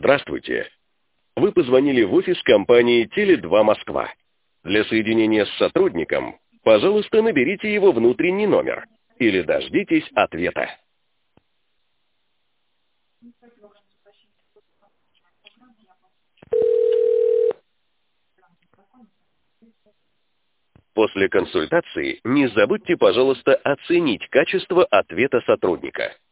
Здравствуйте. Вы позвонили в офис компании Теле2 Москва. Для соединения с сотрудником, пожалуйста, наберите его внутренний номер или дождитесь ответа. После консультации не забудьте, пожалуйста, оценить качество ответа сотрудника.